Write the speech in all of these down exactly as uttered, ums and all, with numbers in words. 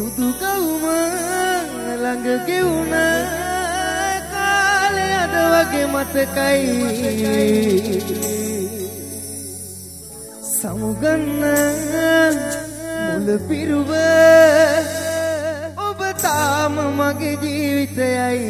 සුදු ගවුම ළඟ ගෙවුන කාලේ අද වගේ මතකයි සමුගන්න මුල පිරුව ඔබ තාම මගේ ජීවිතයයි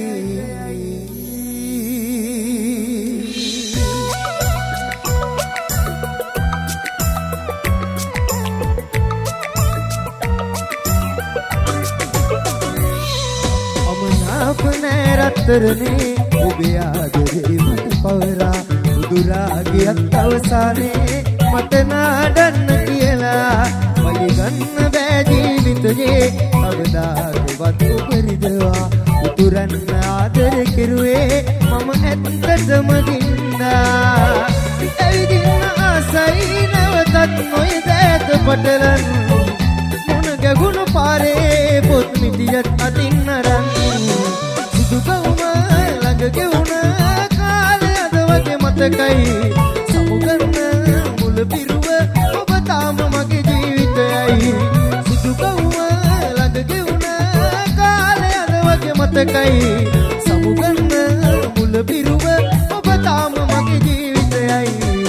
අපනේ රත්තරනේ ඔබේ ආදරේ මට පවරා උදුරාගියක් අවසානේ මට නාඩන්න කියලා වලි ගන්න බෑ ජීවිතේ අවදාගවත් ඔබ රිදවා උතුරන්න ආදර කෙරුවේ මම ඇත්තටම දින්නා ඇවිදින්න ආසයි නැවතත් නොයදැත පටලන් මොන ගැගුණු පාරේ පොත් මිටියත් අතින් නරන් සුදුකවුම ළඟ ගෙවුන කාලේ අද වගේ මතකයි සමුගන්න මුල පිරුව ඔබ තාම මගේ ජීවිතයයි සුදුකවුම ළඟ ගෙවුන කාලේ අද වගේ මතකයි සමුගන්න මුල පිරුව ඔබ තාම මගේ ජීවිතයයි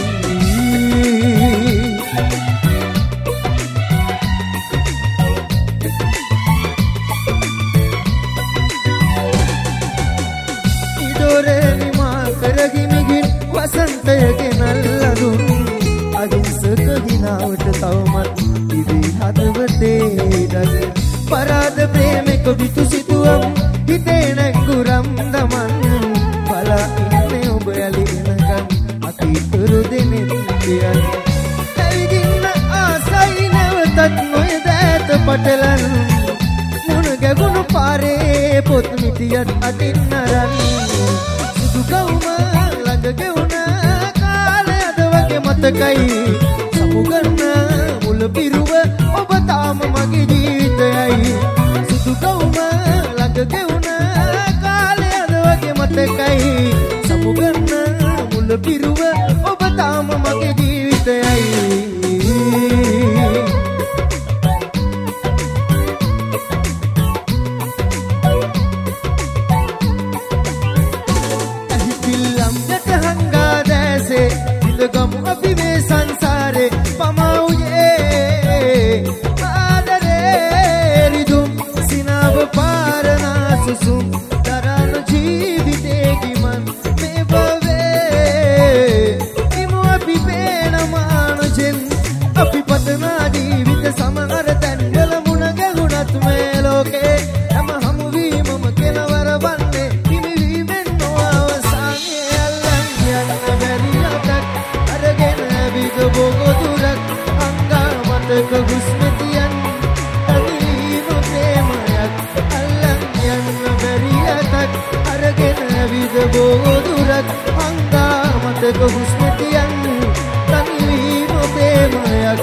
වසන්තයගේ නල්ලදුන් අගින්සක දිනාවට තවමත් ඉදී හදවතේ දග පරාද ප්‍රේමෙක විතු සිතුවම් හිතේ නැගුරම් දමන් බලා ඉන්නේ ඔබ ඇලිනකන් අතීතරු දෙනෙත් කියන් ඇවිදින්න ආසයි නැවතත් නොයදැත පටලන් මුණ ගැගුණු පාරේ පොත් මිටියත් අතින් නරන් සුදුකවුම ළඟ ගෙවුන කාලේ අද වගේ මතකයි සමුගන්න මුල පිරුව ඔබ තාම මගේ ජීවිතයයි සුදුකවුම ළඟ ගෙවුන කාලේ අද වගේ මතකයි සමුගන්න මුල පිරුව ඔබ තාම මගේ ජීවිතයයි ගමු අපි මේ සංසාරේ පමවුයේ ආදරේ රිදුම් සිනාව පාරනා සුසුම් දරන ජීවිතේ ගිමන් මේ බවේ ඉමු අපි පේන මානජෙන් අපි පතනා ජීවිත සමහර තැන්වල මුණ ගැහුණත් මේ ලෝකේ හැම හමු වීමම කෙලවර වන්නේ හිමි වීමෙන් නොඅවසානයේ අල්ලන් යන්න බැරි බොගොදුරක් අංගා මතක හුස්මතියන් තනිවීම ප්‍රේමයක් අල්ලන් යන්න බැරි අතක් අරගෙන විද බොගොදුරක් අංගා මතක හුස්මතියන් තනිවීම ප්‍රේමයක්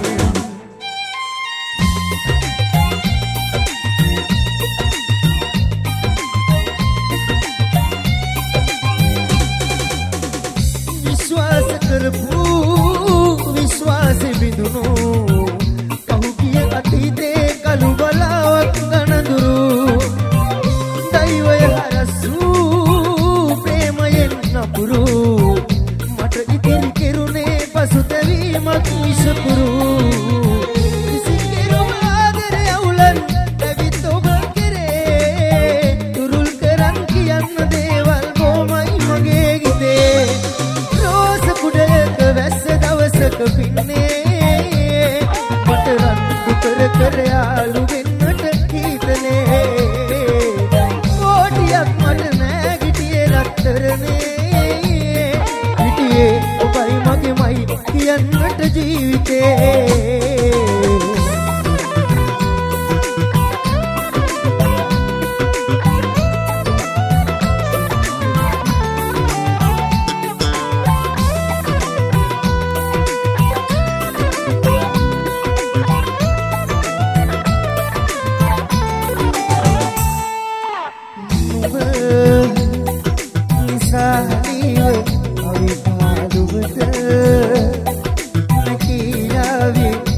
විශ්වාස කරපු විශ්වාසෙ බිඳුනු පහුගිය අතීතේ කළු බලාවක් ගනඳුරු දෛවය හරසු ප්‍රේමයෙන් නපුරු මට ඉතිරි කෙරුණේ පසුතැවීමක් විසකුරු විසිකෙරුම ආදරය අවුලන් ඇවිත් ඔබ කෙරේ තුරුල් කරන් කියන්න දේවල් බොමයි මගේ ගිතේ රෝස කුඩයක වැස්ස දවසක පින්නේ මට රන්දු කර කර යාළු වෙන්නට හිතනේ කෝටියක් මට නෑගිටියේ රත්තරනේ හිටියේ ඔබයි මගේමයි කියන්නට ජීවිතේ Sahiwe, awi paduwata, nakirawi.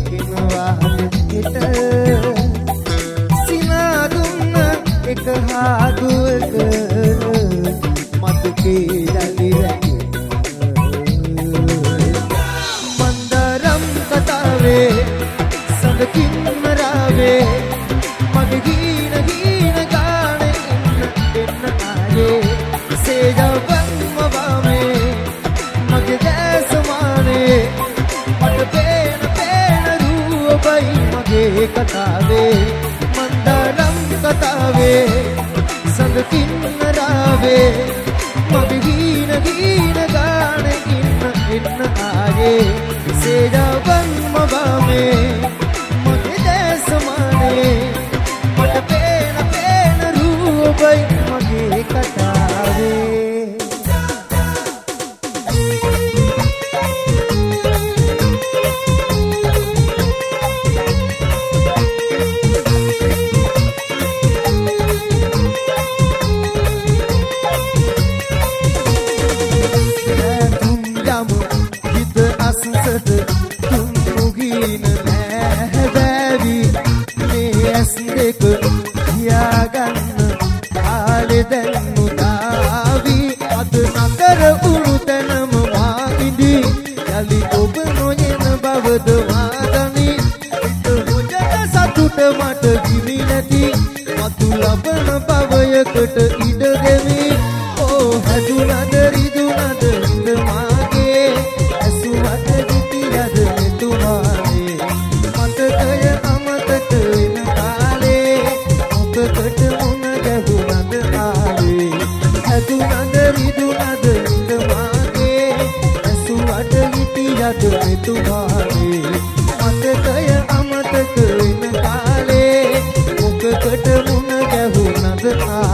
කතාවේ මගේ ගීන ගීන ගානේ එන්න එන්න ආයේ සේජවන්ම වාමේ මගේ දැසමානේ මට පේන පේන රූපයි මගේ කතාවේ මන්දානම් කතාවේ සඳ කින්නරාවේ මගේ ගීන ගීන ගානේ ඉන්න එන්න ආයේ සේජවන්ම වාමේ මගේ දැසමානේ මට පේන පේන රූපයි මගේ කතාවේ මට කිමි නැති මතු ලබන පවයකට ඉඩ දෙමි ඕ හැදුනද රිදුනද ඉඳ මාගේ ඇසුමට ගිටියද මෙතුමාගේ මතකය අමතක වෙන කාලේ මොකකට මුණ ගැහුනද ආවේ හැදුනද රිදුනද ඉඳ මාගේ ඇසුමට ගිටියද මෙතුමාගේ මතකය අමතක වෙන කාලේ මොකකට මුණ ගැහුනද ආ